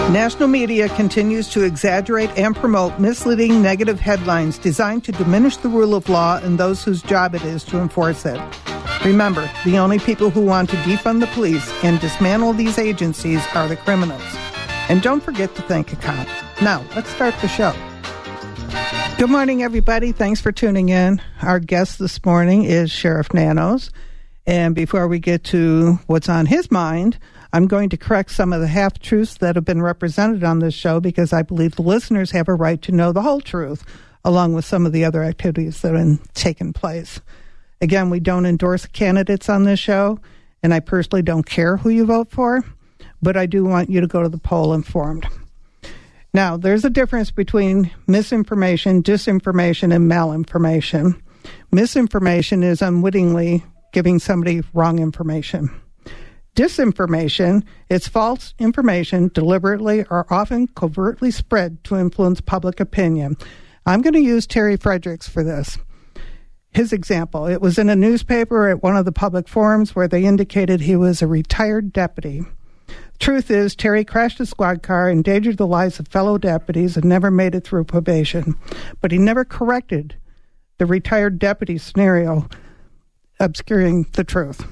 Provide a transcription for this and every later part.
National media continues to exaggerate and promote misleading negative headlines designed to diminish the rule of law and those whose job it is to enforce it. Remember, the only people who want to defund the police and dismantle these agencies are the criminals. And don't forget to thank a cop. Now, let's start the show. Good morning, everybody. Thanks for tuning in. Our guest this morning is Sheriff Nanos. And before we get to what's on his mind, I'm going to correct some of the half-truths that have been represented on this show because I believe the listeners have a right to know the whole truth, along with some of the other activities that have taken place. Again, we don't endorse candidates on this show, and I personally don't care who you vote for, but I do want you to go to the poll informed. Now, there's a difference between misinformation, disinformation, and malinformation. Misinformation is unwittingly giving somebody wrong information. Disinformation is false information deliberately or often covertly spread to influence public opinion. I'm going to use Terry Fredericks for this. His example, it was in a newspaper at one of the public forums where they indicated he was a retired deputy. Truth is, Terry crashed a squad car, endangered the lives of fellow deputies, and never made it through probation. But he never corrected the retired deputy scenario, obscuring the truth.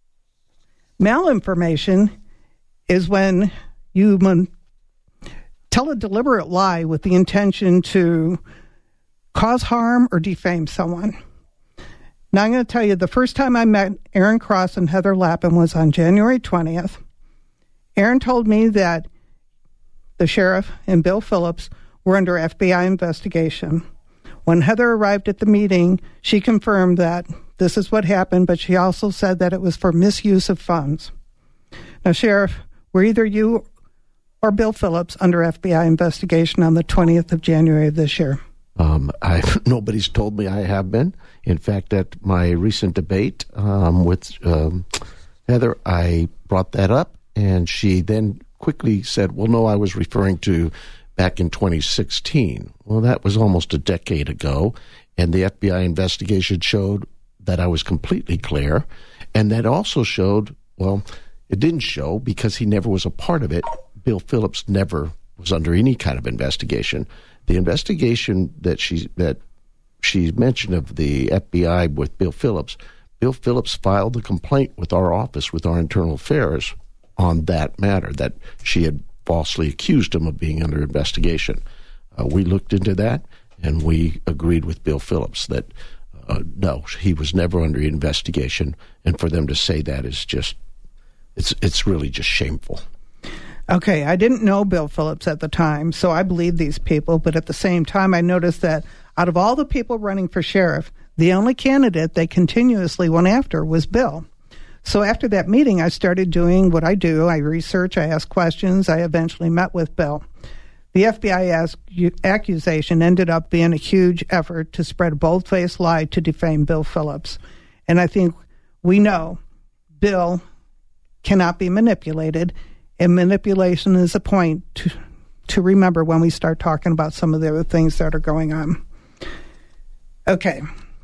Malinformation is when you tell a deliberate lie with the intention to cause harm or defame someone. Now, I'm going to tell you, the first time I met Aaron Cross and Heather Lappin was on January 20th. Aaron told me that the sheriff and Bill Phillips were under FBI investigation. When Heather arrived at the meeting, she confirmed that this is what happened, but she also said that it was for misuse of funds. Now, Sheriff, were either you or Bill Phillips under FBI investigation on the 20th of January of this year? Nobody's told me I have been. In fact, at my recent debate with Heather, I brought that up, and she then quickly said, well, no, I was referring to back in 2016. Well, that was almost a decade ago, and the FBI investigation showed that I was completely clear, and that also showed, well, it didn't show because he never was a part of it. Bill Phillips never was under any kind of investigation. The investigation that she mentioned of the FBI with Bill Phillips filed a complaint with our office, with our internal affairs, on that matter, that she had falsely accused him of being under investigation. We looked into that, and we agreed with Bill Phillips that no, he was never under investigation, and for them to say that is just, it's really just shameful. Okay, I didn't know Bill Phillips at the time, so I believe these people, but at the same time, I noticed that out of all the people running for sheriff, the only candidate they continuously went after was Bill. So after that meeting, I started doing what I do. I research, I ask questions, I eventually met with Bill. The FBI accusation ended up being a huge effort to spread a bold-faced lie to defame Bill Phillips. And I think we know Bill cannot be manipulated, and manipulation is a point to remember when we start talking about some of the other things that are going on. Okay.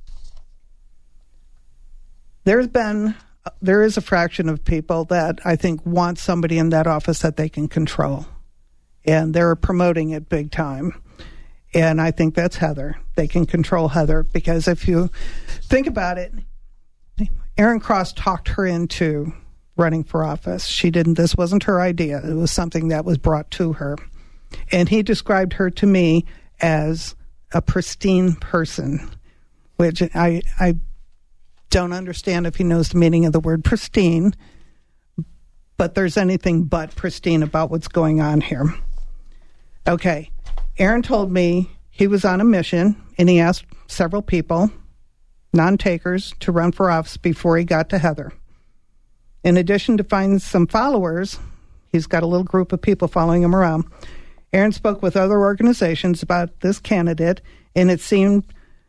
There is a fraction of people that I think want somebody in that office that they can control. And they're promoting it big time. And I think that's Heather. They can control Heather because if you think about it, Aaron Cross talked her into running for office. She didn't. This wasn't her idea. It was something that was brought to her. And he described her to me as a pristine person, which I don't understand if he knows the meaning of the word pristine, but there's anything but pristine about what's going on here. Okay, Aaron told me he was on a mission, and he asked several people, non-takers, to run for office before he got to Heather. In addition to finding some followers, he's got a little group of people following him around. Aaron spoke with other organizations about this candidate, and it seemed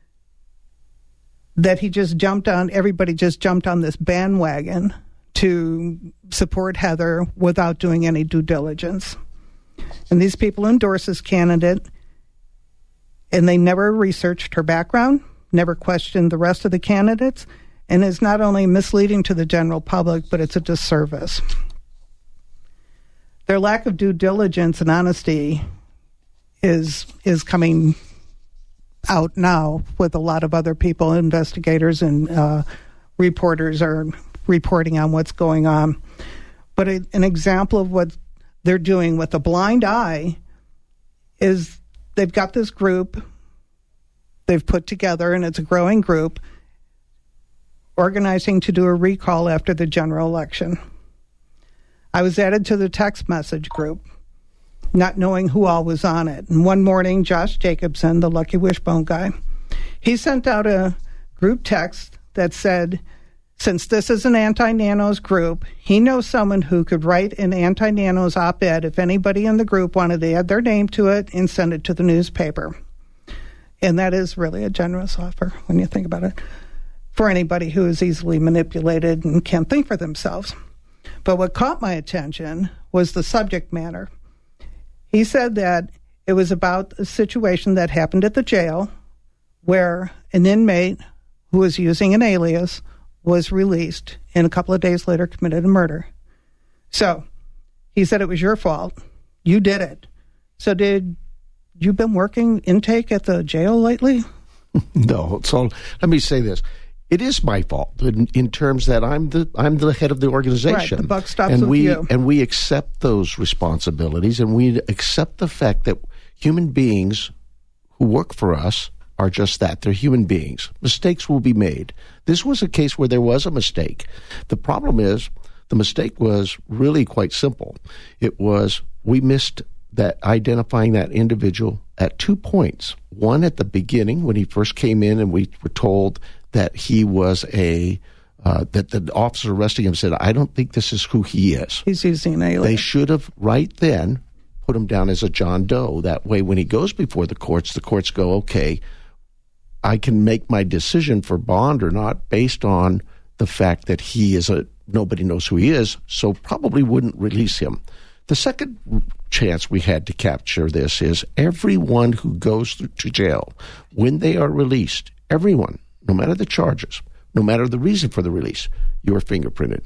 that everybody just jumped on this bandwagon to support Heather without doing any due diligence. And these people endorse this candidate, and they never researched her background, never questioned the rest of the candidates, and is not only misleading to the general public, but it's a disservice. their lack of due diligence and honesty is coming out now with a lot of other people, investigators and reporters are reporting on what's going on. But an example of what they're doing with a blind eye is they've got this group they've put together, and it's a growing group, organizing to do a recall after the general election. I was added to the text message group, not knowing who all was on it. And one morning, Josh Jacobson, the Lucky Wishbone guy, he sent out a group text that said, since this is an anti-nanos group, he knows someone who could write an anti-nanos op-ed if anybody in the group wanted to add their name to it and send it to the newspaper. And that is really a generous offer when you think about it, for anybody who is easily manipulated and can't think for themselves. But what caught my attention was the subject matter. He said that it was about a situation that happened at the jail where an inmate who was using an alias was released and a couple of days later committed a murder. So he said it was your fault. You did it. So did you been working intake at the jail lately? No. So let me say this. It is my fault in terms that I'm the head of the organization. Right, the buck stops with you. And we accept those responsibilities, and we accept the fact that human beings who work for us are just that. They're human beings. Mistakes will be made. This was a case where there was a mistake. The problem is the mistake was really quite simple. It was we missed that identifying that individual at 2 points. One at the beginning when he first came in and we were told that he was that the officer arresting him said, I don't think this is who he is. He's using an alias. They should have right then put him down as a John Doe. That way when he goes before the courts go, okay, I can make my decision for bond or not based on the fact that he is nobody knows who he is, so probably wouldn't release him. The second chance we had to capture this is everyone who goes to jail, when they are released, everyone, no matter the charges, no matter the reason for the release, you are fingerprinted.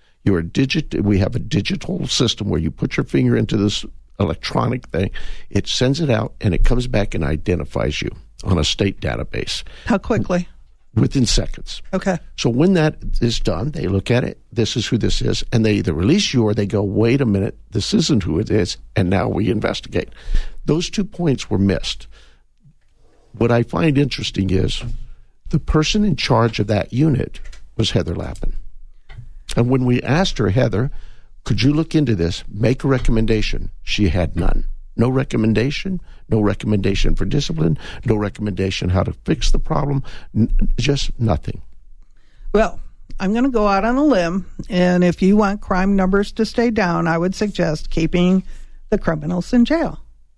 We have a digital system where you put your finger into this electronic thing. It sends it out, and it comes back and identifies you on a state database. How quickly? Within seconds. Okay. So when that is done, they look at it, this is who this is, and they either release you or they go, wait a minute, this isn't who it is, and now we investigate. Those 2 points were missed. What I find interesting is the person in charge of that unit was Heather Lappin. And when we asked her, Heather, could you look into this, make a recommendation? She had none. No recommendation for discipline, no recommendation how to fix the problem, just nothing. Well, I'm going to go out on a limb, and if you want crime numbers to stay down, I would suggest keeping the criminals in jail.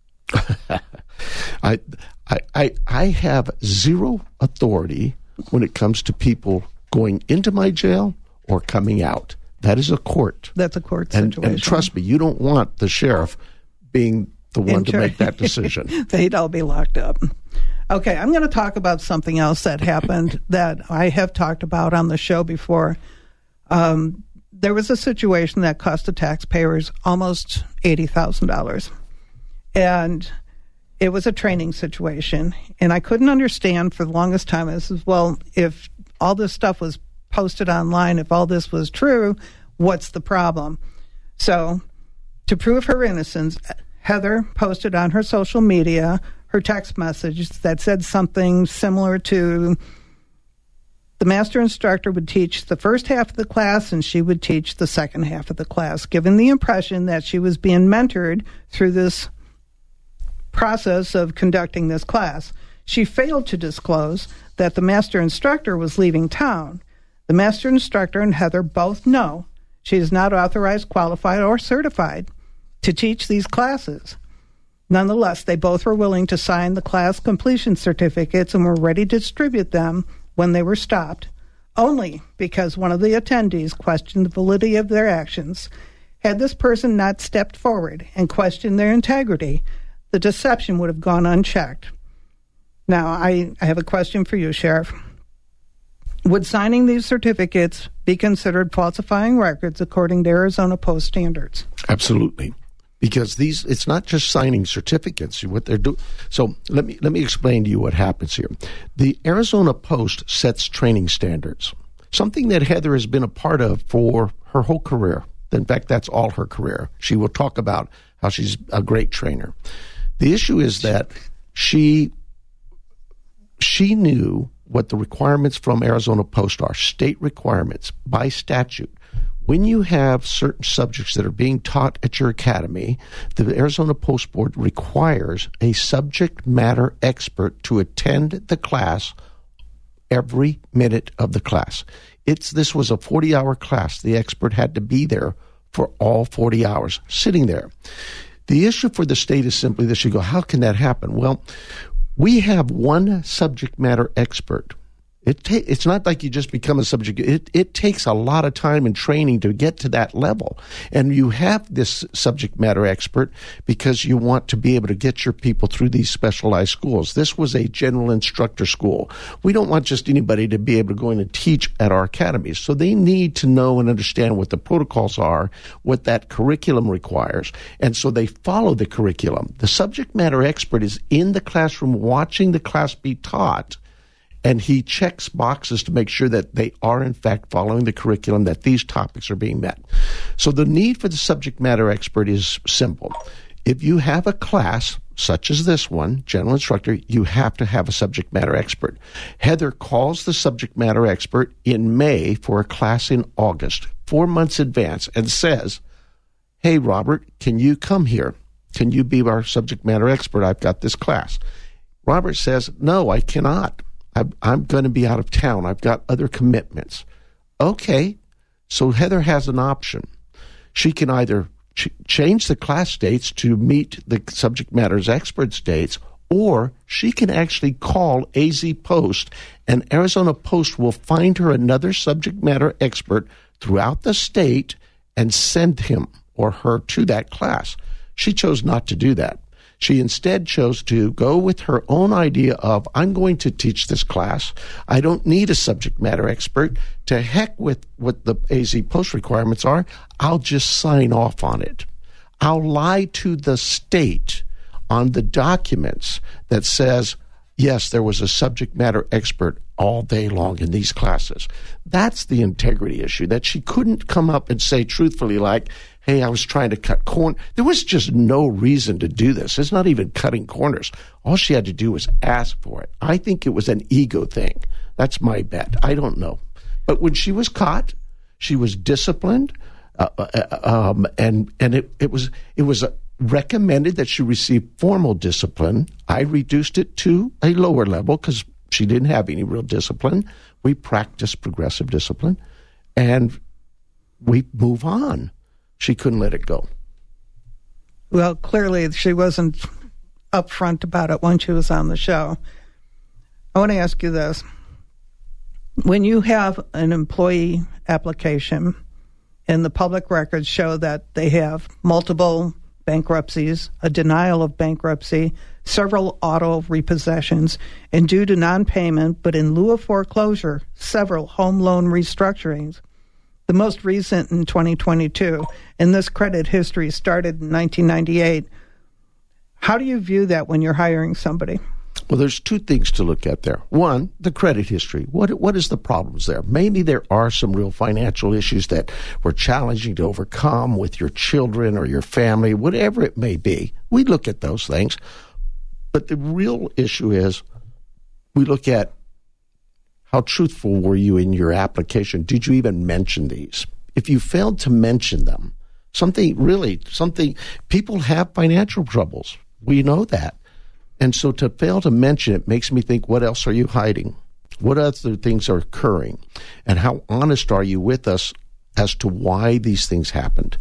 I have zero authority when it comes to people going into my jail or coming out. That is a court. That's a court situation. And trust me, you don't want the sheriff being the one to make that decision. They'd all be locked up. Okay, I'm going to talk about something else that happened that I have talked about on the show before. There was a situation that cost the taxpayers almost $80,000. And it was a training situation. And I couldn't understand for the longest time. I said, well, if all this stuff was posted online, if all this was true, what's the problem? So to prove her innocence, Heather posted on her social media her text message that said something similar to the master instructor would teach the first half of the class and she would teach the second half of the class, giving the impression that she was being mentored through this process of conducting this class. She failed to disclose that the master instructor was leaving town. The master instructor and Heather both know she is not authorized, qualified, or certified to teach these classes. Nonetheless, they both were willing to sign the class completion certificates and were ready to distribute them when they were stopped, only because one of the attendees questioned the validity of their actions. Had this person not stepped forward and questioned their integrity, the deception would have gone unchecked. Now, I have a question for you, Sheriff. Would signing these certificates be considered falsifying records according to Arizona Post standards? Absolutely. Because it's not just signing certificates. What they're doing. So let me explain to you what happens here. The Arizona Post sets training standards, something that Heather has been a part of for her whole career. In fact, that's all her career. She will talk about how she's a great trainer. The issue is that she knew what the requirements from Arizona Post are, state requirements by statute. When you have certain subjects that are being taught at your academy, the Arizona Post Board requires a subject matter expert to attend the class every minute of the class. This was a 40-hour class. The expert had to be there for all 40 hours, sitting there. The issue for the state is simply this. You go, how can that happen? Well, we have one subject matter expert. It's not like you just become a subject. It takes a lot of time and training to get to that level. And you have this subject matter expert because you want to be able to get your people through these specialized schools. This was a general instructor school. We don't want just anybody to be able to go in and teach at our academies. So they need to know and understand what the protocols are, what that curriculum requires. And so they follow the curriculum. The subject matter expert is in the classroom watching the class be taught, and he checks boxes to make sure that they are, in fact, following the curriculum, that these topics are being met. So the need for the subject matter expert is simple. If you have a class, such as this one, general instructor, you have to have a subject matter expert. Heather calls the subject matter expert in May for a class in August, 4 months advance, and says, hey, Robert, can you come here? Can you be our subject matter expert? I've got this class. Robert says, no, I cannot. I'm going to be out of town. I've got other commitments. Okay, so Heather has an option. She can either change the class dates to meet the subject matter's experts dates, or she can actually call AZ Post, and Arizona Post will find her another subject matter expert throughout the state and send him or her to that class. She chose not to do that. She instead chose to go with her own idea of, I'm going to teach this class. I don't need a subject matter expert. To heck with what the AZ Post requirements are. I'll just sign off on it. I'll lie to the state on the documents that says, yes, there was a subject matter expert all day long in these classes. That's the integrity issue, that she couldn't come up and say truthfully, like, hey, I was trying to cut corners. There was just no reason to do this. It's not even cutting corners. All she had to do was ask for it. I think it was an ego thing. That's my bet. I don't know. But when she was caught, she was disciplined, and it was recommended that she receive formal discipline. I reduced it to a lower level because she didn't have any real discipline. We practiced progressive discipline, and we move on. She couldn't let it go. Well, clearly she wasn't upfront about it when she was on the show. I want to ask you this. When you have an employee application and the public records show that they have multiple bankruptcies, a denial of bankruptcy, several auto repossessions, and due to non-payment, but in lieu of foreclosure, several home loan restructurings, the most recent in 2022, and this credit history started in 1998. How do you view that when you're hiring somebody? Well, there's two things to look at there. One, the credit history. What is the problems there? Maybe there are some real financial issues that were challenging to overcome with your children or your family, whatever it may be. We look at those things. But the real issue is we look at how truthful were you in your application? Did you even mention these? If you failed to mention them, people have financial troubles. We know that. And so to fail to mention it makes me think, what else are you hiding? What other things are occurring? And how honest are you with us as to why these things happened?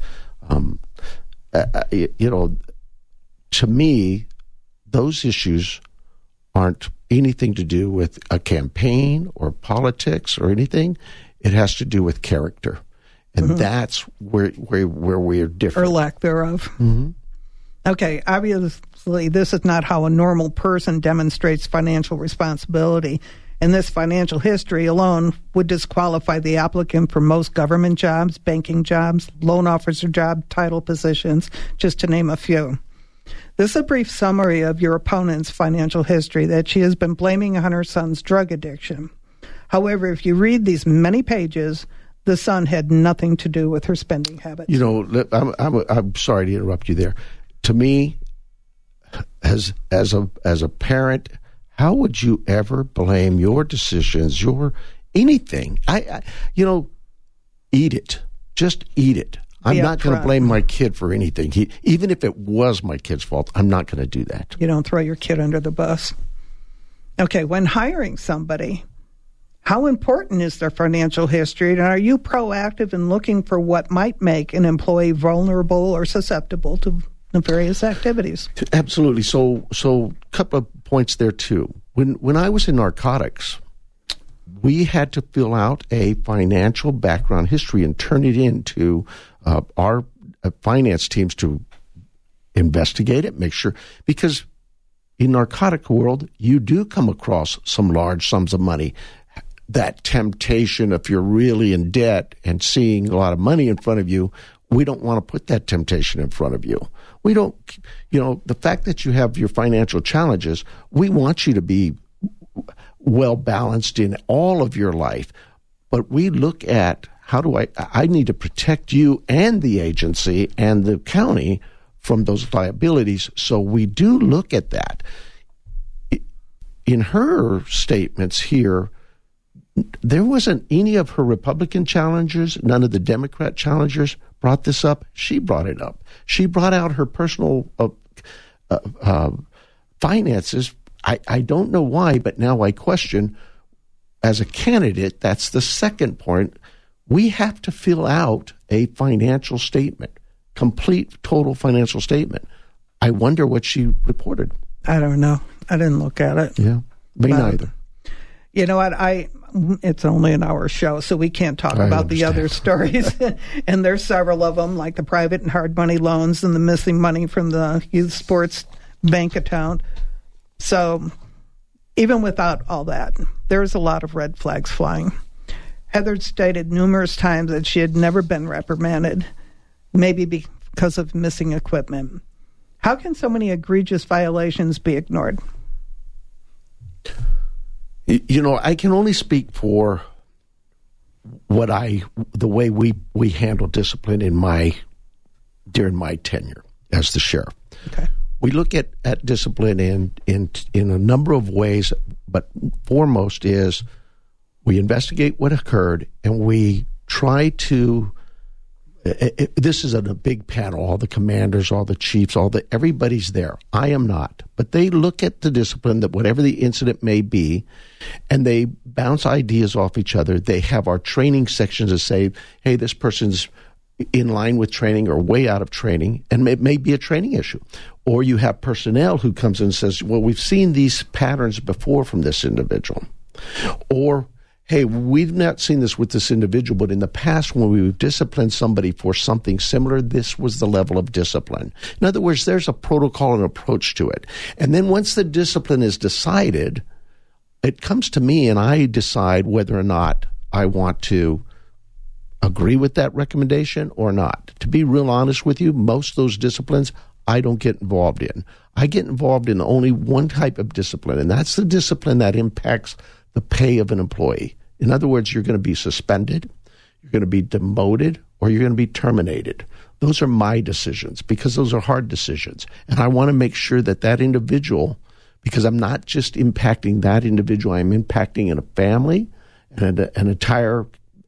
To me, those issues aren't anything to do with a campaign or politics or anything. It has to do with character. And that's where we're different. Or lack thereof. Mm-hmm. Okay, obviously this is not how a normal person demonstrates financial responsibility. And this financial history alone would disqualify the applicant for most government jobs, banking jobs, loan officer job, title positions, just to name a few. This is a brief summary of your opponent's financial history that she has been blaming on her son's drug addiction. However, if you read these many pages, the son had nothing to do with her spending habits. You know, I'm sorry to interrupt you there. To me, as a parent, how would you ever blame your decisions, your anything? Eat it. Just eat it. I'm not going to blame my kid for anything. Even if it was my kid's fault, I'm not going to do that. You don't throw your kid under the bus. Okay, when hiring somebody, how important is their financial history, and are you proactive in looking for what might make an employee vulnerable or susceptible to nefarious activities? Absolutely. So a couple of points there too. When I was in narcotics, we had to fill out a financial background history and turn it into our finance teams to investigate it, make sure, because in narcotic world, you do come across some large sums of money. That temptation, if you're really in debt and seeing a lot of money in front of you, we don't want to put that temptation in front of you. We don't, the fact that you have your financial challenges, we want you to be well balanced in all of your life. But we look at I need to protect you and the agency and the county from those liabilities. So we do look at that. In her statements here, there wasn't any of her Republican challengers, none of the Democrat challengers brought this up. She brought it up. She brought out her personal finances. I don't know why, but now I question, as a candidate, that's the second point. We have to fill out a financial statement, complete, total financial statement. I wonder what she reported. I don't know. I didn't look at it. Yeah, me neither. You know what? It's only an hour show, so we can't talk about the other stories. And there's several of them, like the private and hard money loans and the missing money from the youth sports bank account. So even without all that, there's a lot of red flags flying. Heather stated numerous times that she had never been reprimanded, maybe because of missing equipment. How can so many egregious violations be ignored? I can only speak for the way we handle discipline during my tenure as the sheriff. Okay. We look at discipline in a number of ways, but foremost is we investigate what occurred and we try to. This is a big panel, all the commanders, all the chiefs, everybody's there. I am not. But they look at the discipline, that whatever the incident may be, and they bounce ideas off each other. They have our training sections that say, hey, this person's in line with training or way out of training, and it may be a training issue. Or you have personnel who comes in and says, well, we've seen these patterns before from this individual. Or, hey, we've not seen this with this individual, but in the past when we've disciplined somebody for something similar, this was the level of discipline. In other words, there's a protocol and approach to it. And then once the discipline is decided, it comes to me and I decide whether or not I want to agree with that recommendation or not. To be real honest with you, most of those disciplines I don't get involved in. I get involved in only one type of discipline, and that's the discipline that impacts the pay of an employee. In other words, you're going to be suspended, you're going to be demoted, or you're going to be terminated. Those are my decisions because those are hard decisions. And I want to make sure that that individual, because I'm not just impacting that individual, I'm impacting in a family and an entire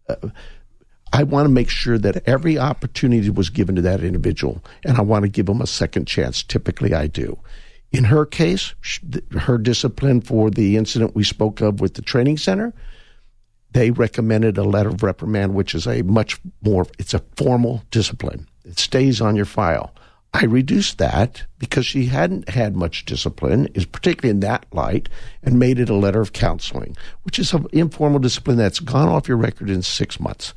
I want to make sure that every opportunity was given to that individual, and I want to give them a second chance. Typically, I do. In her case, her discipline for the incident we spoke of with the training center, they recommended a letter of reprimand, which is it's a formal discipline. It stays on your file. I reduced that because she hadn't had much discipline, is particularly in that light, and made it a letter of counseling, which is an informal discipline that's gone off your record in 6 months.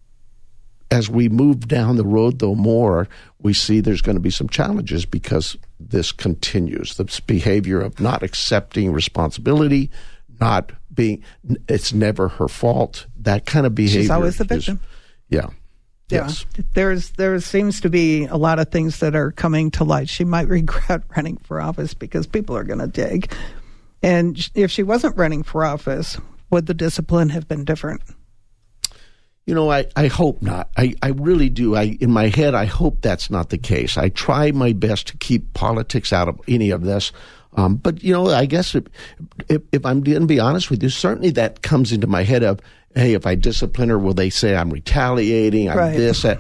As we move down the road, though, more, we see there's going to be some challenges because this continues. This behavior of not accepting responsibility, not being, it's never her fault. That kind of behavior. She's always the victim. Yeah. Yeah. Yes. There seems to be a lot of things that are coming to light. She might regret running for office because people are going to dig. And if she wasn't running for office, would the discipline have been different? You know, I hope not. I really do. In my head, I hope that's not the case. I try my best to keep politics out of any of this. But, you know, I guess if I'm going to be honest with you, certainly that comes into my head of, hey, if I discipline her, will they say I'm retaliating, I'm this, that.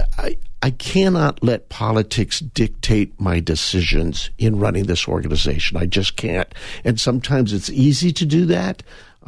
I cannot let politics dictate my decisions in running this organization. I just can't. And sometimes it's easy to do that,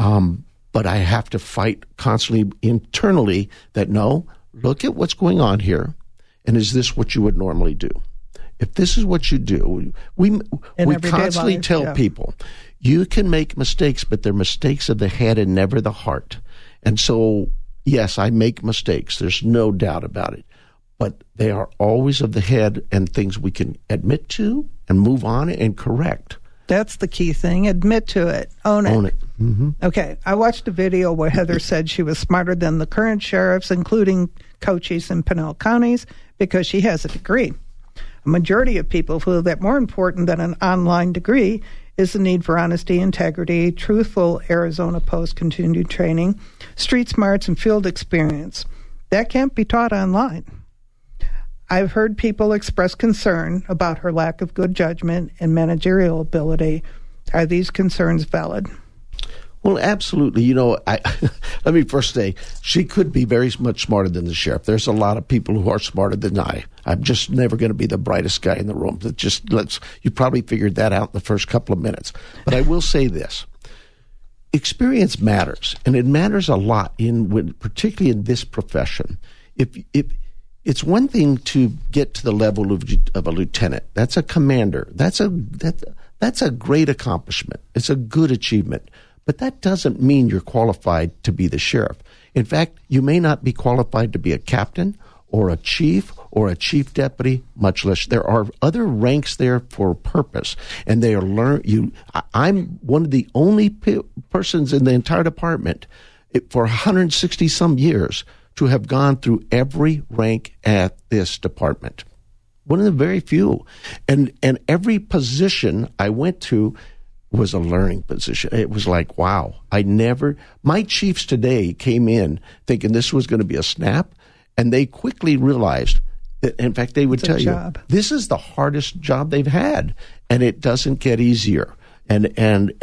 but I have to fight constantly internally that, no, look at what's going on here, and is this what you would normally do? If this is what you do, we constantly tell people, you can make mistakes, but they're mistakes of the head and never the heart. And so, yes, I make mistakes. There's no doubt about it. But they are always of the head and things we can admit to and move on and correct. That's the key thing. Admit to it. Own it. Mm-hmm. Okay. I watched a video where Heather said she was smarter than the current sheriffs, including Cochise and Pinal counties, because she has a degree. A majority of people feel that more important than an online degree is the need for honesty, integrity, truthful Arizona Post continued training, street smarts, and field experience. That can't be taught online. I've heard people express concern about her lack of good judgment and managerial ability. Are these concerns valid? Well, absolutely. You know, let me first say, she could be very much smarter than the sheriff. There's a lot of people who are smarter than I. I'm just never going to be the brightest guy in the room. You probably figured that out in the first couple of minutes. But I will say this. Experience matters, and it matters a lot, particularly in this profession. If it's one thing to get to the level of a lieutenant. That's a commander. That's a great accomplishment. It's a good achievement. But that doesn't mean you're qualified to be the sheriff. In fact, you may not be qualified to be a captain or a chief deputy, much less. There are other ranks there for a purpose, and they are I'm one of the only persons in the entire department for 160 some years to have gone through every rank at this department. One of the very few. And every position I went to was a learning position. It was like, wow, my chiefs today came in thinking this was going to be a snap, and they quickly realized that, in fact, they would tell you, this is the hardest job they've had, and it doesn't get easier. And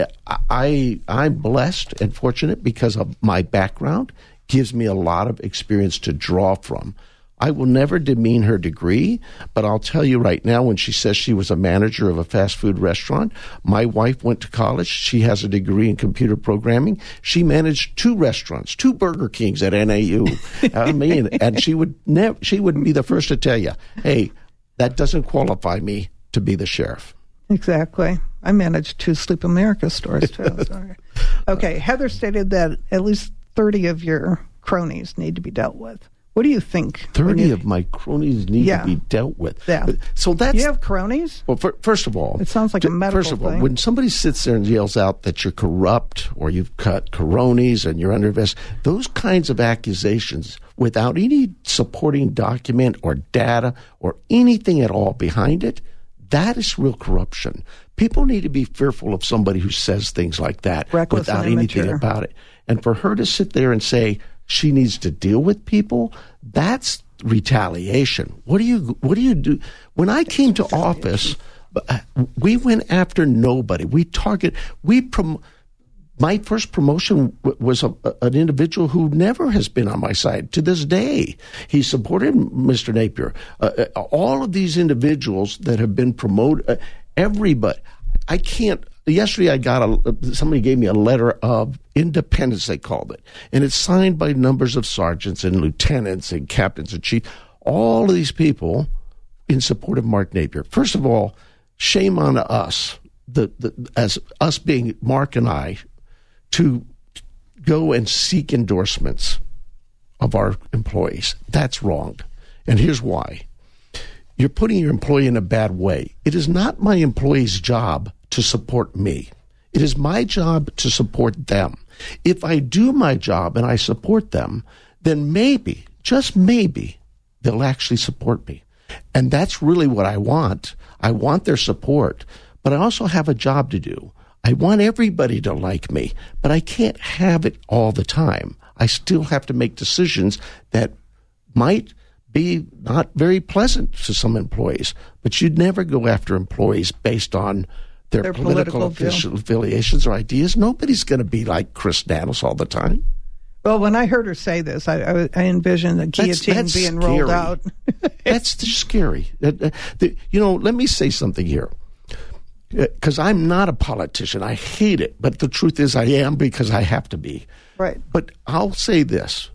I'm blessed and fortunate because of my background. Gives me a lot of experience to draw from. I will never demean her degree, but I'll tell you right now, when she says she was a manager of a fast food restaurant, my wife went to college. She has a degree in computer programming. She managed 2 restaurants, 2 Burger Kings at NAU. I mean, and she would be the first to tell you, hey, that doesn't qualify me to be the sheriff. Exactly. I managed 2 Sleep America stores, too. Sorry. Okay, Heather stated that at least 30 of your cronies need to be dealt with. What do you think? 30 of my cronies need to be dealt with. Yeah. So that's... You have cronies? Well, first of all... It sounds like a medical First of all, thing. when somebody sits there and yells out that you're corrupt or you've cut cronies and you're under invest, those kinds of accusations without any supporting document or data or anything at all behind it, that is real corruption. People need to be fearful of somebody who says things like that without anything about it. And for her to sit there and say she needs to deal with people, that's retaliation. What do you do? When I came to office, we went after nobody. My first promotion was an individual who never has been on my side to this day. He supported Mr. Napier. All of these individuals that have been promoted, everybody. I can't. Yesterday, somebody gave me a letter of independence, they called it, and it's signed by numbers of sergeants and lieutenants and captains and chiefs. All of these people in support of Mark Napier. First of all, shame on us, as us being Mark and I, to go and seek endorsements of our employees. That's wrong, and here's why. you're putting your employee in a bad way. It is not my employee's job to support me. It is my job to support them. If I do my job and I support them, then maybe, just maybe, they'll actually support me. And that's really what I want. I want their support, but I also have a job to do. I want everybody to like me, but I can't have it all the time. I still have to make decisions that might be not very pleasant to some employees, but you'd never go after employees based on their political affiliations or ideas. Nobody's going to be like Chris Nanos all the time. Well, when I heard her say this, I envisioned the guillotine being rolled out. That's scary. Let me say something here. Because I'm not a politician. I hate it. But the truth is I am because I have to be. Right. But I'll say this.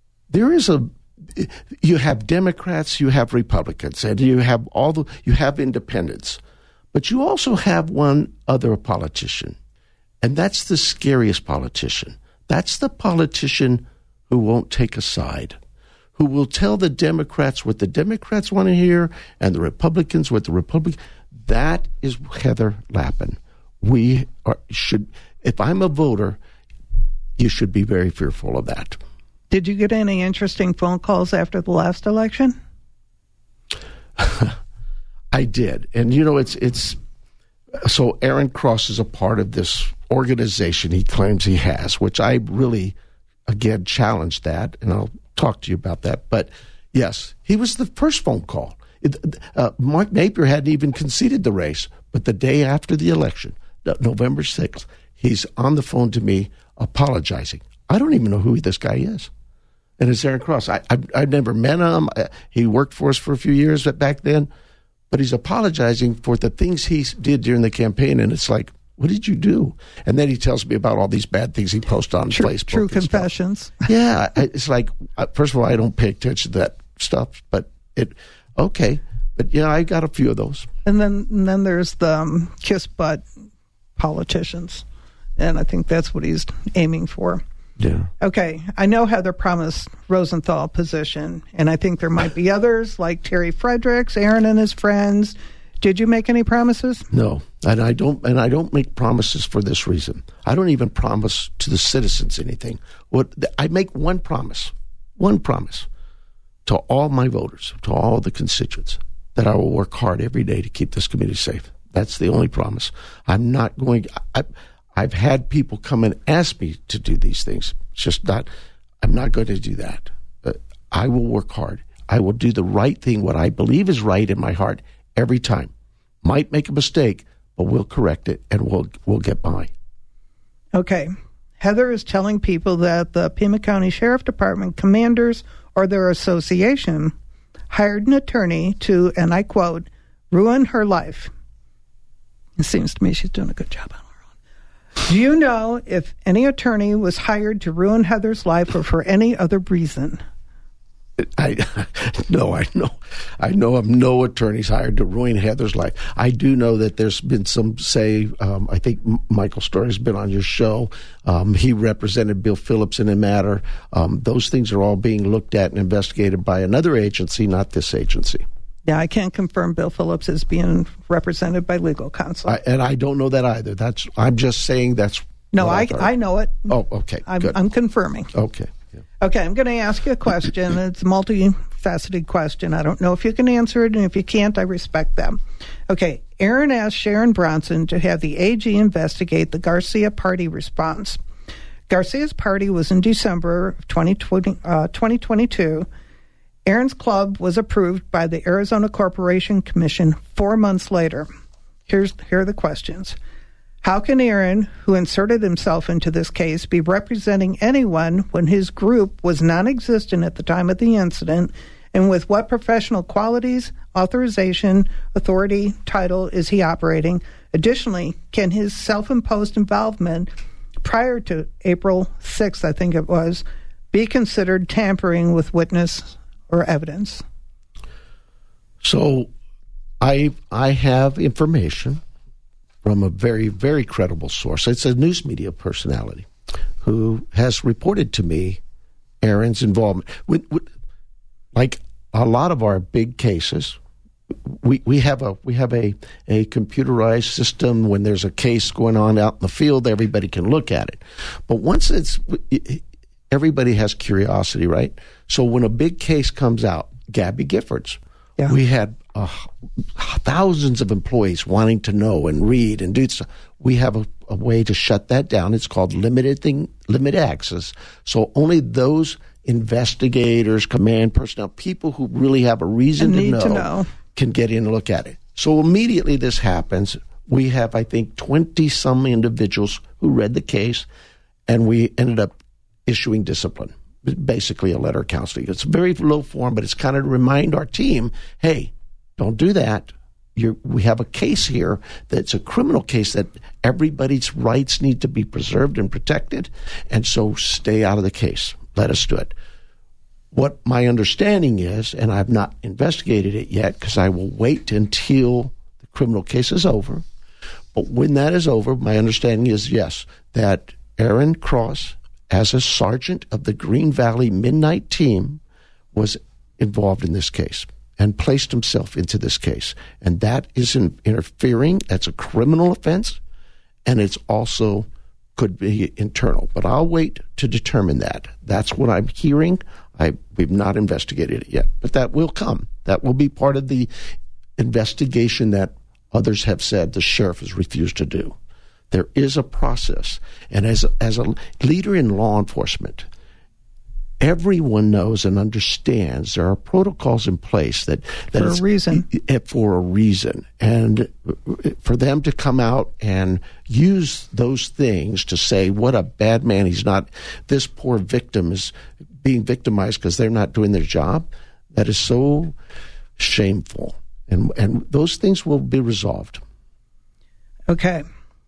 You have Democrats, you have Republicans, and you have independents. But you also have one other politician. And that's the scariest politician. That's the politician who won't take a side, who will tell the Democrats what the Democrats want to hear and the Republicans what the Republicans. That is Heather Lappin. If I'm a voter, you should be very fearful of that. Did you get any interesting phone calls after the last election? I did. And, it's so Aaron Cross is a part of this organization he claims he has, which I really, again, challenged that, and I'll talk to you about that. But, yes, he was the first phone call. Mark Napier hadn't even conceded the race, but the day after the election, November 6th, he's on the phone to me apologizing. I don't even know who this guy is. And it's Aaron Cross. I've never met him. He worked for us for a few years back then, but he's apologizing for the things he did during the campaign, and it's like, what did you do? And then he tells me about all these bad things he posted on Facebook. True confessions. Yeah, it's like, first of all, I don't pay attention to that stuff, but okay. But, I got a few of those. And then there's the kiss butt politicians, and I think that's what he's aiming for. Yeah. Okay, I know Heather promised Rosenthal a position, and I think there might be others like Terry Fredericks, Aaron and his friends. Did you make any promises? No, and I don't make promises for this reason. I don't even promise to the citizens anything. I make one promise to all my voters, to all the constituents, that I will work hard every day to keep this community safe. That's the only promise. I'm not going. I've had people come and ask me to do these things. It's just not. I'm not going to do that. I will work hard. I will do the right thing, what I believe is right in my heart, every time. Might make a mistake, but we'll correct it and we'll get by. Okay. Heather is telling people that the Pima County Sheriff Department commanders or their association hired an attorney to, and I quote, ruin her life. It seems to me she's doing a good job on her own. Do you know if any attorney was hired to ruin Heather's life or for any other reason? I know of no attorneys hired to ruin Heather's life. I do know that there's been some I think Michael Story's been on your show. He represented Bill Phillips in a matter. Those things are all being looked at and investigated by another agency, not this agency. Yeah, I can't confirm Bill Phillips is being represented by legal counsel. And I don't know that either. I'm just saying that's... No, I know it. Oh, okay. I'm confirming. Okay. Yeah. Okay, I'm going to ask you a question. It's a multifaceted question. I don't know if you can answer it, and if you can't, I respect them. Okay, Aaron asked Sharon Bronson to have the AG investigate the Garcia party response. Garcia's party was in December of 2022. Aaron's club was approved by the Arizona Corporation Commission 4 months later. Here are the questions. How can Aaron, who inserted himself into this case, be representing anyone when his group was non-existent at the time of the incident, and with what professional qualities, authorization, authority, title is he operating? Additionally, can his self-imposed involvement prior to April 6th, I think it was, be considered tampering with witness or evidence? So I have information from a very, very credible source. It's a news media personality who has reported to me Aaron's involvement. Like a lot of our big cases, we have a computerized system. When there's a case going on out in the field, everybody can look at it. But once everybody has curiosity, right? So when a big case comes out, Gabby Giffords, we had thousands of employees wanting to know and read and do stuff. We have a way to shut that down. It's called limited access. So only those investigators, command personnel, people who really have a reason to know can get in and look at it. So immediately this happens. We have, I think, 20-some individuals who read the case, and we ended up issuing discipline, basically a letter of counseling. It's very low form, but it's kind of to remind our team, hey, don't do that. We have a case here that's a criminal case that everybody's rights need to be preserved and protected, and so stay out of the case. Let us do it. What my understanding is, and I've not investigated it yet because I will wait until the criminal case is over, but when that is over, my understanding is, yes, that Aaron Cross, as a sergeant of the Green Valley Midnight Team, was involved in this case and placed himself into this case. And that is interfering. That's a criminal offense, and it's also could be internal. But I'll wait to determine that. That's what I'm hearing. We've not investigated it yet, but that will come. That will be part of the investigation that others have said the sheriff has refused to do. There is a process. And as a leader in law enforcement, everyone knows and understands there are protocols in place that for a reason. For a reason. And for them to come out and use those things to say, what a bad man, he's not, this poor victim is being victimized because they're not doing their job, that is so shameful. And those things will be resolved. Okay.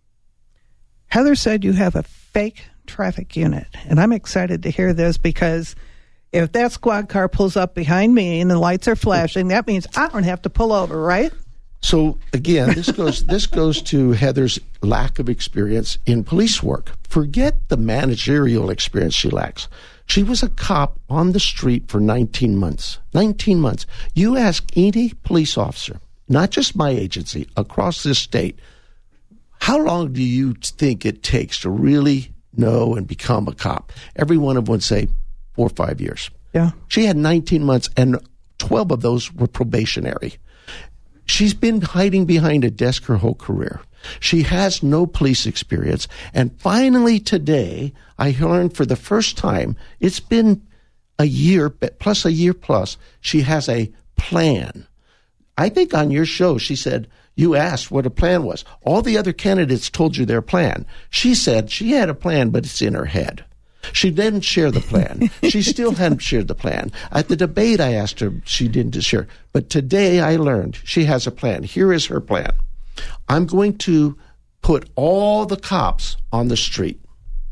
Heather said you have a fake traffic unit, and I'm excited to hear this because if that squad car pulls up behind me and the lights are flashing, that means I don't have to pull over, right? So again, this goes to Heather's lack of experience in police work. Forget the managerial experience she lacks. She was a cop on the street for 19 months. 19 months. You ask any police officer, not just my agency, across this state, how long do you think it takes to really know and become a cop? Every one of them would say 4 or 5 years. Yeah. She had 19 months, and 12 of those were probationary. She's been hiding behind a desk her whole career. She has no police experience. And finally today, I learned for the first time, it's been a year plus, she has a plan. I think on your show, she said, you asked what a plan was. All the other candidates told you their plan. She said she had a plan, but it's in her head. She didn't share the plan. She still hadn't shared the plan. At the debate, I asked her, she didn't share. But today I learned she has a plan. Here is her plan. I'm going to put all the cops on the street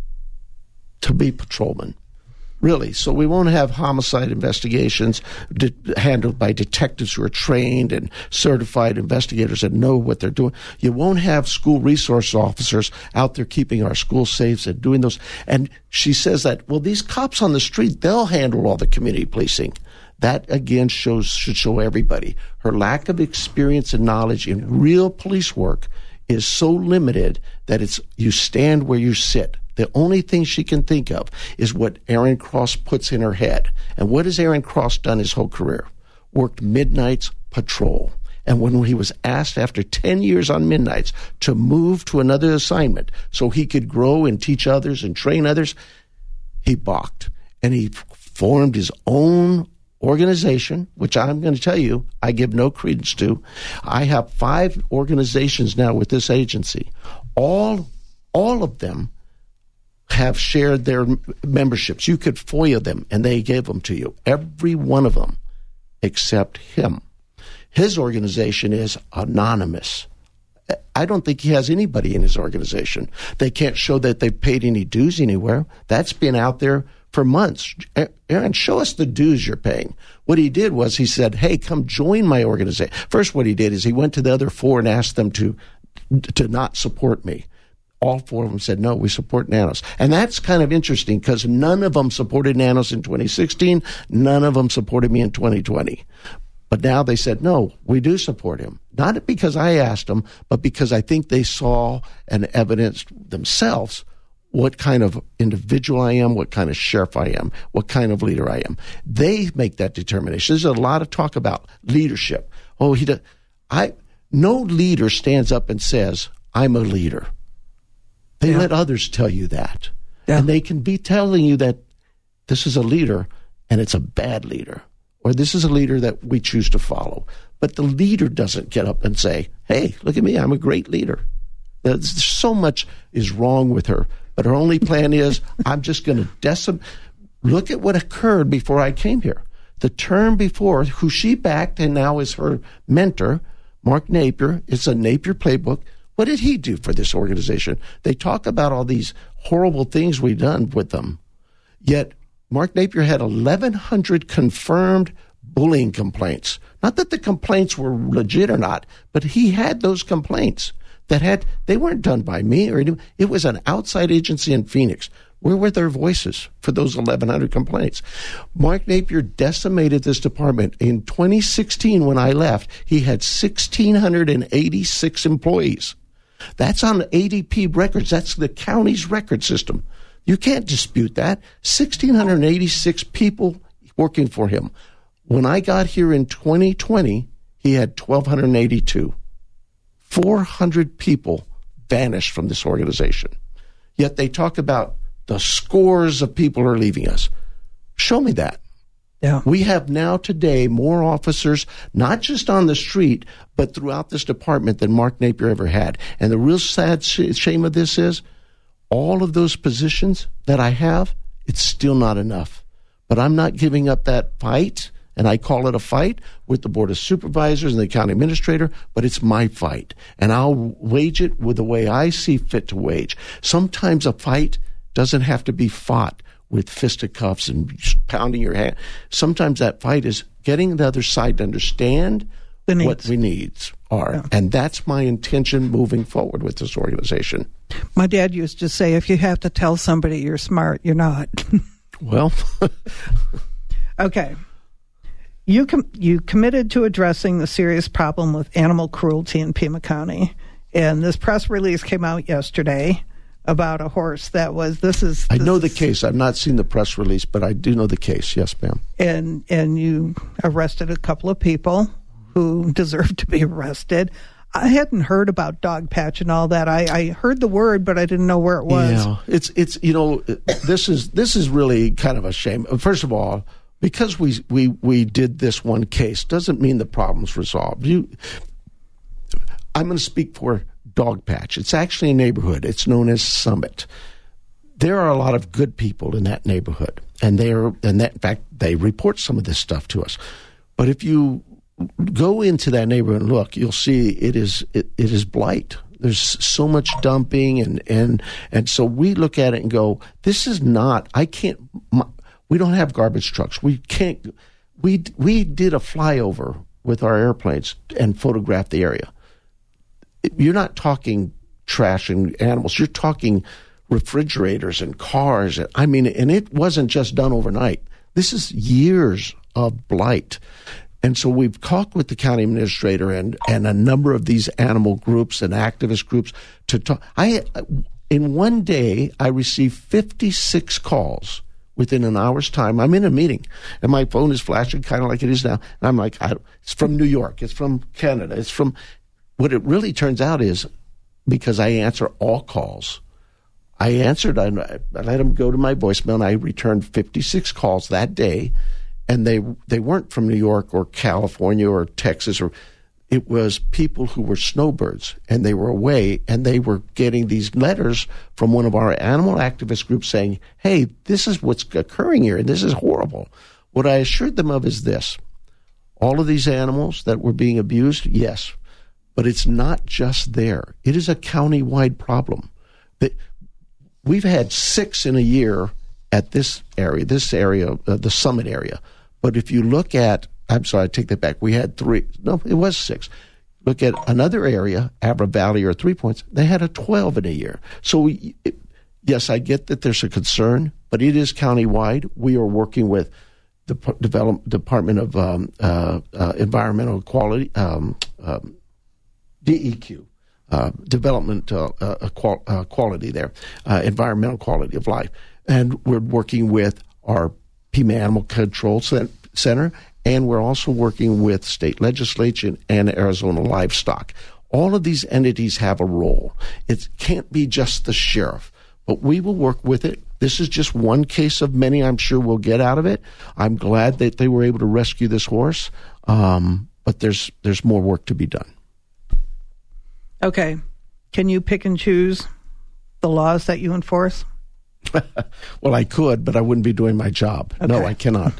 to be patrolmen. Really. So we won't have homicide investigations handled by detectives who are trained and certified investigators that know what they're doing. You won't have school resource officers out there keeping our schools safe and doing those. And she says that, well, these cops on the street, they'll handle all the community policing. That, again, should show everybody. Her lack of experience and knowledge in real police work is so limited that you stand where you sit. The only thing she can think of is what Aaron Cross puts in her head. And what has Aaron Cross done his whole career? Worked midnights patrol. And when he was asked after 10 years on midnights to move to another assignment so he could grow and teach others and train others, he balked. And he formed his own organization, which I'm going to tell you, I give no credence to. I have 5 organizations now with this agency. All of them have shared their memberships. You could FOIA them, and they gave them to you. Every one of them, except him. His organization is anonymous. I don't think he has anybody in his organization. They can't show that they've paid any dues anywhere. That's been out there for months. Aaron, show us the dues you're paying. What he did was he said, hey, come join my organization. First, what he did is he went to the other 4 and asked them to not support me. All 4 of them said, no, we support Nanos. And that's kind of interesting because none of them supported Nanos in 2016. None of them supported me in 2020. But now they said, no, we do support him. Not because I asked them, but because I think they saw and evidenced themselves what kind of individual I am, what kind of sheriff I am, what kind of leader I am. They make that determination. There's a lot of talk about leadership. Oh, no leader stands up and says, I'm a leader. They let others tell you that. Yeah. And they can be telling you that this is a leader and it's a bad leader, or this is a leader that we choose to follow. But the leader doesn't get up and say, hey, look at me, I'm a great leader. There's so much is wrong with her. But her only plan is, I'm just going to decimate. Look at what occurred before I came here. The term before, who she backed and now is her mentor, Mark Napier, it's a Napier playbook. What did he do for this organization? They talk about all these horrible things we've done with them. Yet Mark Napier had 1,100 confirmed bullying complaints. Not that the complaints were legit or not, but he had those complaints they weren't done by me or anyone. It was an outside agency in Phoenix. Where were their voices for those 1,100 complaints? Mark Napier decimated this department. In 2016, when I left, he had 1,686 employees. That's on ADP records. That's the county's record system. You can't dispute that. 1,686 people working for him. When I got here in 2020, he had 1,282. 400 people vanished from this organization. Yet they talk about the scores of people are leaving us. Show me that. Yeah. We have now today more officers, not just on the street, but throughout this department than Mark Napier ever had. And the real sad shame of this is all of those positions that I have, it's still not enough. But I'm not giving up that fight, and I call it a fight with the Board of Supervisors and the county administrator, but it's my fight. And I'll wage it with the way I see fit to wage. Sometimes a fight doesn't have to be fought with fisticuffs and pounding your hand. Sometimes that fight is getting the other side to understand what we needs are. Yeah. And that's my intention moving forward with this organization. My dad used to say, if you have to tell somebody you're smart, you're not. Well. Okay. You committed to addressing the serious problem with animal cruelty in Pima County. And this press release came out yesterday about a horse that was, I know the case. I've not seen the press release, but I do know the case. Yes, ma'am. And you arrested a couple of people who deserved to be arrested. I hadn't heard about Dog Patch and all that. I heard the word, but I didn't know where it was. Yeah, it's this is really kind of a shame. First of all, because we did this one case doesn't mean the problem's resolved. I'm going to speak for Dog Patch. It's actually a neighborhood. It's known as Summit. There are a lot of good people in that neighborhood, and in fact, they report some of this stuff to us. But if you go into that neighborhood and look, you'll see it is blight. There's so much dumping, and so we look at it and go, this is not. We don't have garbage trucks. We can't. We did a flyover with our airplanes and photographed the area. You're not talking trash and animals. You're talking refrigerators and cars. I mean, and it wasn't just done overnight. This is years of blight. And so we've talked with the county administrator and a number of these animal groups and activist groups to talk. In one day, I received 56 calls within an hour's time. I'm in a meeting, and my phone is flashing kind of like it is now. And I'm like, it's from New York. It's from Canada. It's from... What it really turns out is, because I answer all calls, I answered, I let them go to my voicemail, and I returned 56 calls that day, and they weren't from New York or California or Texas, it was people who were snowbirds, and they were away, and they were getting these letters from one of our animal activist groups saying, hey, this is what's occurring here, and this is horrible. What I assured them of is this: all of these animals that were being abused, yes, but it's not just there. It is a county-wide problem. We've had 6 in a year at this area, the Summit area. But if you look at, I'm sorry, I take that back. We had 3. No, it was 6. Look at another area, Abra Valley or 3 Points. They had a 12 in a year. So, yes, I get that there's a concern, but it is county-wide. We are working with Department of Environmental Quality, DEQ, development quality there, environmental quality of life. And we're working with our Pima Animal Control Center, and we're also working with state legislation and Arizona Livestock. All of these entities have a role. It can't be just the sheriff, but we will work with it. This is just one case of many I'm sure we'll get out of it. I'm glad that they were able to rescue this horse, but there's more work to be done. Okay. Can you pick and choose the laws that you enforce? Well, I could, but I wouldn't be doing my job. Okay. No, I cannot.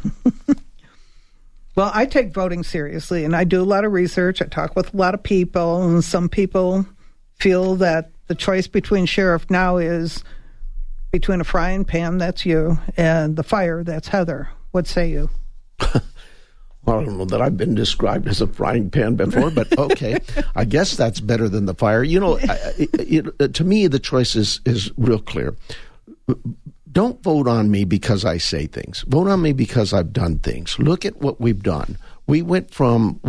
Well, I take voting seriously, and I do a lot of research. I talk with a lot of people, and some people feel that the choice between sheriff now is between a frying pan, that's you, and the fire, that's Heather. What say you? Well, I don't know that I've been described as a frying pan before, but okay. I guess that's better than the fire. You know, to me, the choice is real clear. Don't vote on me because I say things. Vote on me because I've done things. Look at what we've done. We went from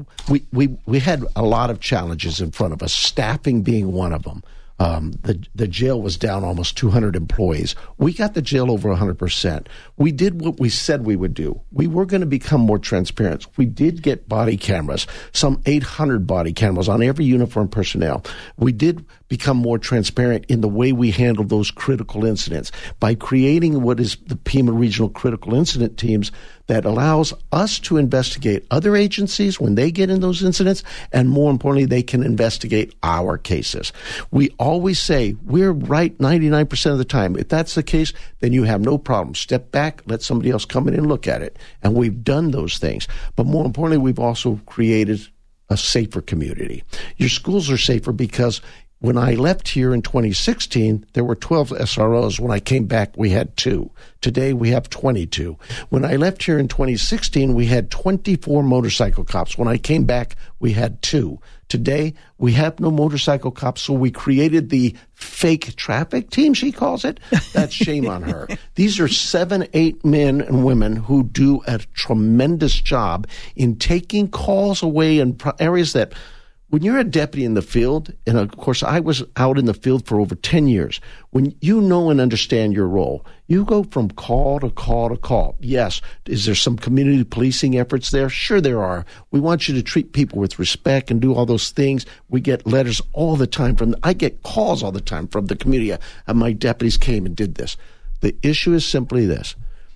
we had a lot of challenges in front of us, staffing being one of them. The jail was down almost 200 employees. We got the jail over 100%. We did what we said we would do. We were going to become more transparent. We did get body cameras, some 800 body cameras on every uniformed personnel. We did become more transparent in the way we handled those critical incidents by creating what is the Pima Regional Critical Incident Teams that allows us to investigate other agencies when they get in those incidents, and more importantly, they can investigate our cases. We always say we're right 99% of the time. If that's the case, then you have no problem. Step back, let somebody else come in and look at it. And we've done those things. But more importantly, we've also created a safer community. Your schools are safer because when I left here in 2016, there were 12 SROs. When I came back, we had 2. Today, we have 22. When I left here in 2016, we had 24 motorcycle cops. When I came back, we had 2. Today, we have no motorcycle cops, so we created the fake traffic team, she calls it. That's shame on her. These are 7, 8 men and women who do a tremendous job in taking calls away in areas that when you're a deputy in the field, and of course I was out in the field for over 10 years, when you know and understand your role, you go from call to call to call. Yes, is there some community policing efforts there? Sure there are. We want you to treat people with respect and do all those things. We get letters all the time I get calls all the time from the community. My deputies came and did this. The issue is simply this.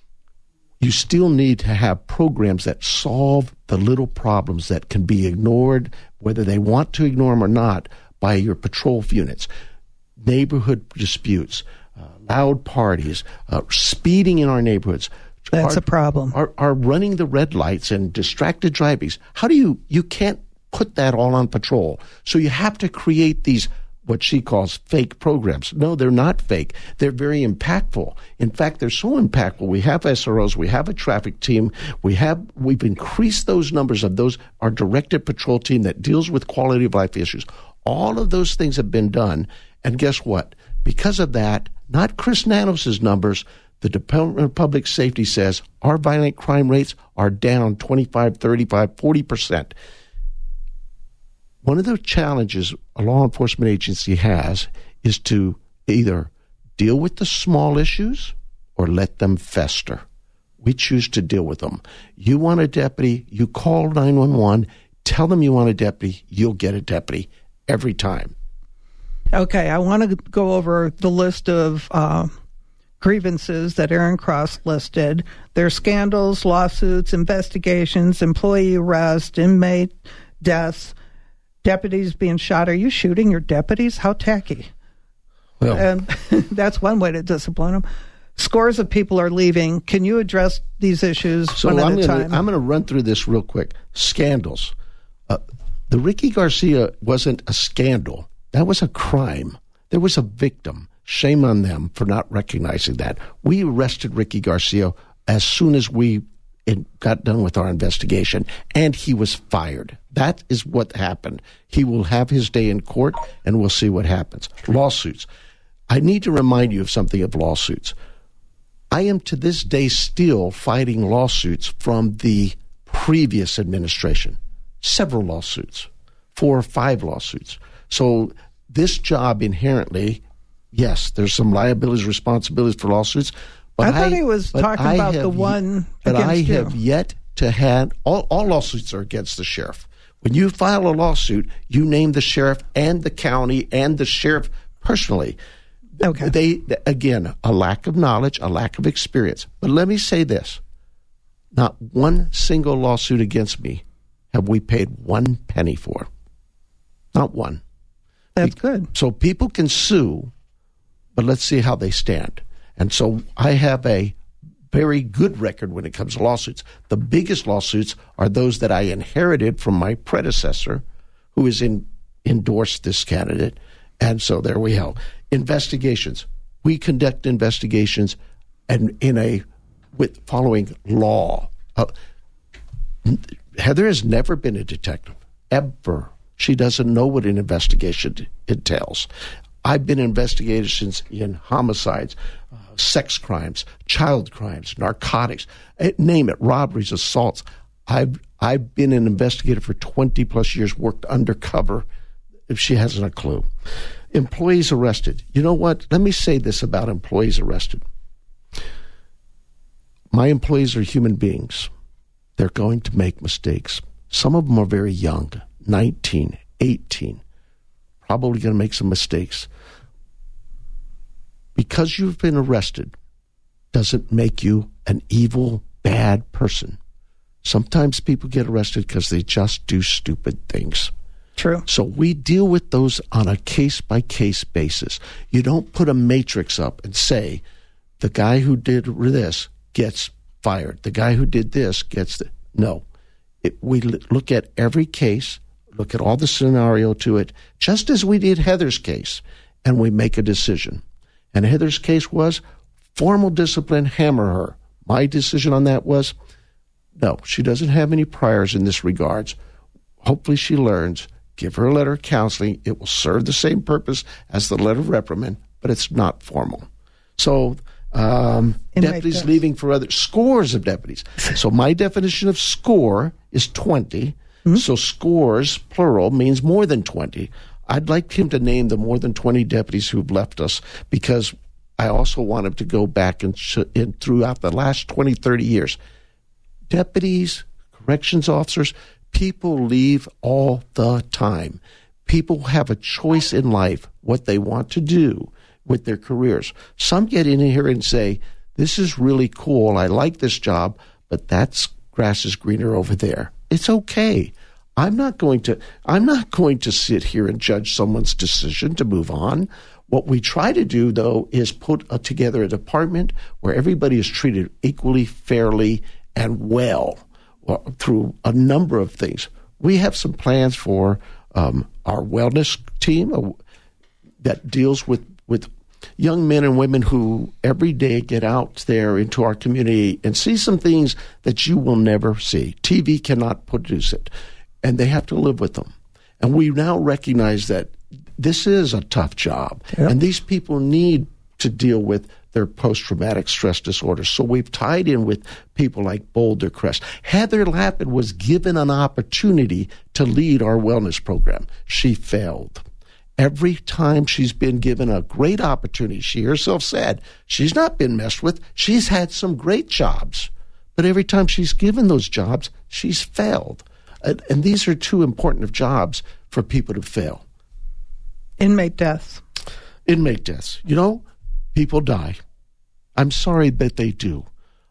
You still need to have programs that solve the little problems that can be ignored, whether they want to ignore them or not, by your patrol units. Neighborhood disputes, loud parties, speeding in our neighborhoods. That's a problem. Are running the red lights and distracted drivings. How do you can't put that all on patrol. So you have to create these what she calls fake programs. No, they're not fake. They're very impactful. In fact, they're so impactful. We have SROs. We have a traffic team. We've increased those numbers of those, our directed patrol team that deals with quality of life issues. All of those things have been done. And guess what? Because of that, not Chris Nanos' numbers, the Department of Public Safety says our violent crime rates are down 25, 35, 40%. One of the challenges a law enforcement agency has is to either deal with the small issues or let them fester. We choose to deal with them. You want a deputy, you call 911, tell them you want a deputy, you'll get a deputy every time. Okay, I want to go over the list of grievances that Aaron Cross listed. There's scandals, lawsuits, investigations, employee arrest, inmate deaths, deputies being shot. Are you shooting your deputies? How tacky. Well, and that's one way to discipline them. Scores of people are leaving. Can you address these issues one at a time? I'm going to run through this real quick. Scandals. The Ricky Garcia wasn't a scandal. That was a crime. There was a victim. Shame on them for not recognizing that. We arrested Ricky Garcia as soon as we got done with our investigation, and he was fired. That is what happened. He will have his day in court, and we'll see what happens. Lawsuits. I need to remind you of something of lawsuits. I am to this day still fighting lawsuits from the previous administration. Several lawsuits, 4 or 5 lawsuits. So this job inherently, yes, there's some liabilities, responsibilities for lawsuits. But I thought he was talking about the one against you. Have yet to have, all lawsuits are against the sheriff. When you file a lawsuit, you name the sheriff and the county and the sheriff personally. Okay. Again, a lack of knowledge, a lack of experience. But let me say this. Not one single lawsuit against me have we paid 1 penny for. Not one. That's good. So people can sue, but let's see how they stand. And so I have a very good record when it comes to lawsuits. The biggest lawsuits are those that I inherited from my predecessor, who has endorsed this candidate. And so there we go. Investigations. We conduct investigations and with following law. Heather has never been a detective, ever. She doesn't know what an investigation entails. I've been in investigations in homicides, sex crimes, child crimes, narcotics, name it, robberies, assaults. I've been an investigator for 20 plus years, worked undercover, if she hasn't a clue. Employees arrested. You know what? Let me say this about employees arrested. My employees are human beings. They're going to make mistakes. Some of them are very young, 19, 18, probably going to make some mistakes. Because you've been arrested doesn't make you an evil, bad person. Sometimes people get arrested because they just do stupid things. True. So we deal with those on a case-by-case basis. You don't put a matrix up and say, the guy who did this gets fired. The guy who did this gets no. We look at every case, look at all the scenario to it, just as we did Heather's case, and we make a decision. And Heather's case was formal discipline, hammer her. My decision on that was, no, she doesn't have any priors in this regards. Hopefully she learns. Give her a letter of counseling. It will serve the same purpose as the letter of reprimand, but it's not formal. So deputies leaving for other scores of deputies. So my definition of score is 20. Mm-hmm. So scores, plural, means more than 20. I'd like him to name the more than 20 deputies who've left us, because I also want him to go back and throughout the last 20, 30 years. Deputies, corrections officers, people leave all the time. People have a choice in life what they want to do with their careers. Some get in here and say, this is really cool, I like this job, but that's grass is greener over there. It's okay. I'm not going to sit here and judge someone's decision to move on. What we try to do, though, is put together a department where everybody is treated equally, fairly, and well through a number of things. We have some plans for our wellness team that deals with young men and women who every day get out there into our community and see some things that you will never see. TV cannot produce it, and they have to live with them. And we now recognize that this is a tough job, and these people need to deal with their post-traumatic stress disorder. So we've tied in with people like Boulder Crest. Heather Lappin was given an opportunity to lead our wellness program. She failed. Every time she's been given a great opportunity, she herself said, she's not been messed with. She's had some great jobs. But every time she's given those jobs, she's failed. And these are two important of jobs for people to fail. Inmate deaths. Inmate deaths. You know, people die. I'm sorry that they do.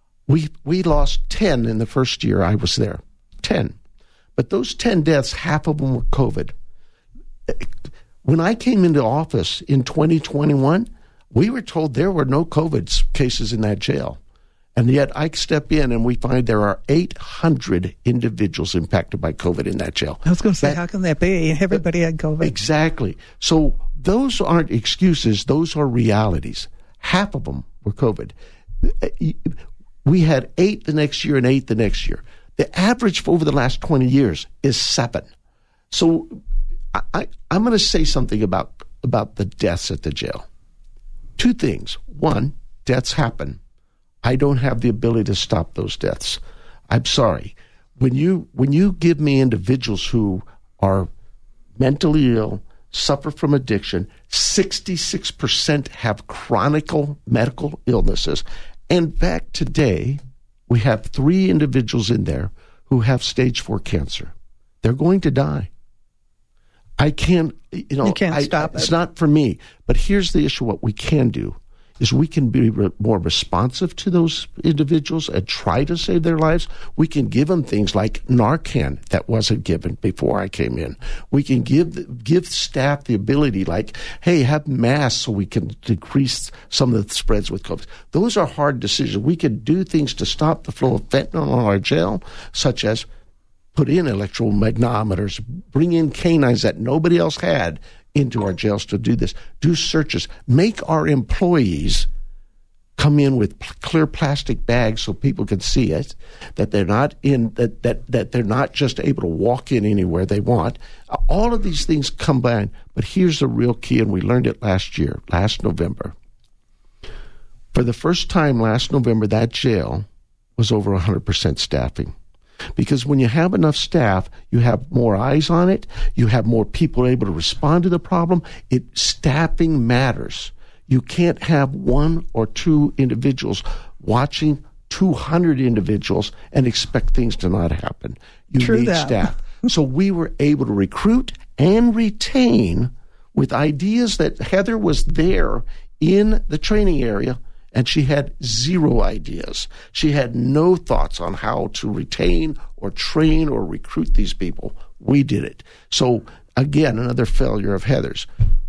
We lost 10 in the first year I was there. 10. But those 10 deaths, half of them were COVID. When I came into office in 2021, we were told there were no COVID cases in that jail. And yet I step in and we find there are 800 individuals impacted by COVID in that jail. I was going to say, how can that be? Everybody had COVID. Exactly. So those aren't excuses. Those are realities. Half of them were COVID. We had 8 the next year and 8 the next year. The average for over the last 20 years is 7. So I'm going to say something about the deaths at the jail. 2 things. 1, deaths happen. I don't have the ability to stop those deaths. I'm sorry. When you give me individuals who are mentally ill, suffer from addiction, 66% have chronic medical illnesses. In fact, today, we have 3 individuals in there who have stage 4 cancer. They're going to die. I can't, you can't stop it. It's not for me. But here's the issue. What we can do is we can be more responsive to those individuals and try to save their lives. We can give them things like Narcan that wasn't given before I came in. We can give staff the ability, like, hey, have masks so we can decrease some of the spreads with COVID. Those are hard decisions. We can do things to stop the flow of fentanyl in our jail, such as put in electromagnometers, bring in canines that nobody else had into our jails to do this, do searches, make our employees come in with clear plastic bags so people can see it, that they're not that they're not just able to walk in anywhere they want. All of these things combine, but here's the real key, and we learned it last November. For the first time last November, that jail was over 100% staffing. Because when you have enough staff, you have more eyes on it. You have more people able to respond to the problem. Staffing matters. You can't have 1 or 2 individuals watching 200 individuals and expect things to not happen. You True need that. staff. So we were able to recruit and retain with ideas that Heather was there in the training area, and she had 0 ideas. She had no thoughts on how to retain or train or recruit these people. We did it. So, again, another failure of Heather's.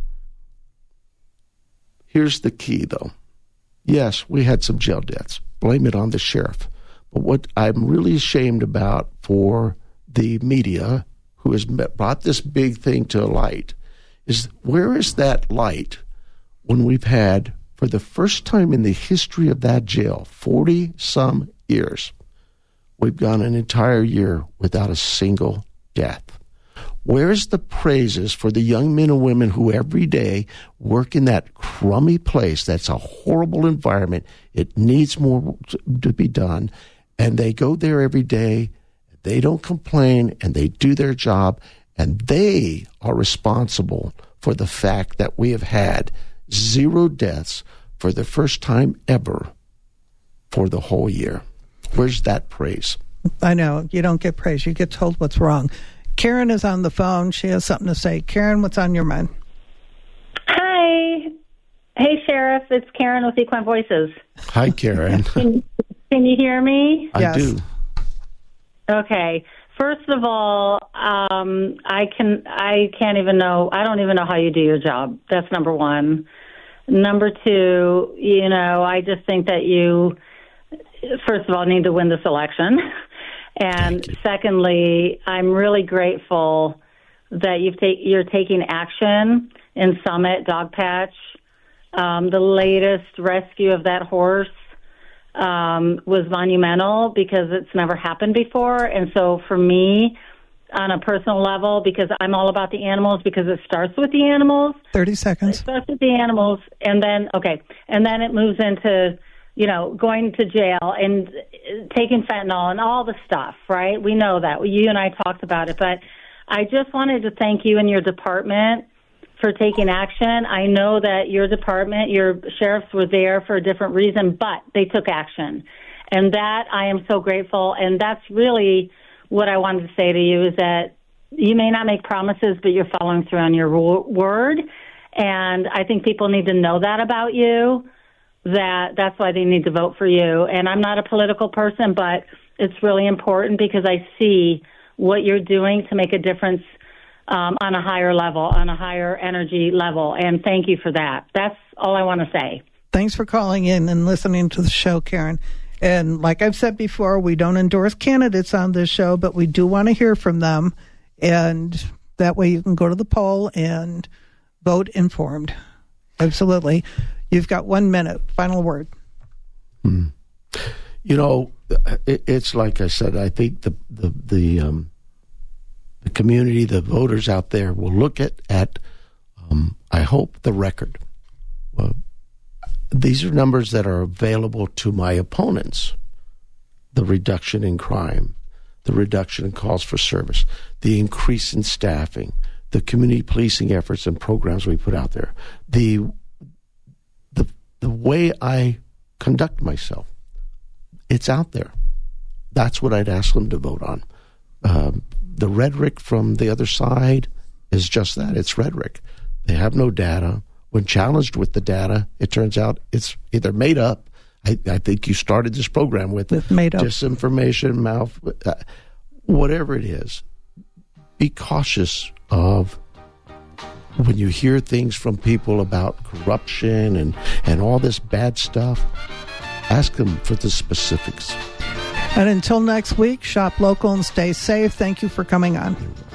Here's the key, though. Yes, we had some jail deaths. Blame it on the sheriff. But what I'm really ashamed about for the media, who has brought this big thing to light, is where is that light when we've had, for the first time in the history of that jail, 40-some years, we've gone an entire year without a single death. Where's the praises for the young men and women who every day work in that crummy place? That's a horrible environment. It needs more to be done. And they go there every day. They don't complain, and they do their job. And they are responsible for the fact that we have had 0 deaths for the first time ever for the whole year. Where's that praise? I know. You don't get praise. You get told what's wrong. Karen is on the phone. She has something to say. Karen, what's on your mind? Hi. Hey, Sheriff. It's Karen with Equine Voices. Hi, Karen. Can you hear me? I do. Okay. First of all, I can't even know. I don't even know how you do your job. That's number one. Number two, I just think that you, first of all, need to win this election. And secondly, I'm really grateful that you're taking action in Summit Dog Patch. The latest rescue of that horse was monumental because it's never happened before. And so for me, on a personal level, because I'm all about the animals, because it starts with the animals. 30 seconds. It starts with the animals, and then it moves into, going to jail and taking fentanyl and all the stuff, right? We know that. You and I talked about it, but I just wanted to thank you and your department for taking action. I know that your department, your sheriffs were there for a different reason, but they took action. And that I am so grateful, and that's really what I wanted to say to you, is that you may not make promises, but you're following through on your word. And I think people need to know that about you, that's why they need to vote for you. And I'm not a political person, but it's really important because I see what you're doing to make a difference on a higher level, on a higher energy level. And thank you for that. That's all I want to say. Thanks for calling in and listening to the show, Karen. And like I've said before, we don't endorse candidates on this show, but we do want to hear from them. And that way you can go to the poll and vote informed. Absolutely. You've got 1 minute. Final word. It's like I said, I think the community, the voters out there will look at I hope, the record. These are numbers that are available to my opponents. The reduction in crime, the reduction in calls for service, the increase in staffing, the community policing efforts and programs we put out there, the way I conduct myself. It's out there. That's what I'd ask them to vote on. The rhetoric from the other side is just that. It's rhetoric. They have no data. When challenged with the data, it turns out it's either made up. I think you started this program with made up disinformation, whatever it is. Be cautious of when you hear things from people about corruption and all this bad stuff. Ask them for the specifics. And until next week, shop local and stay safe. Thank you for coming on.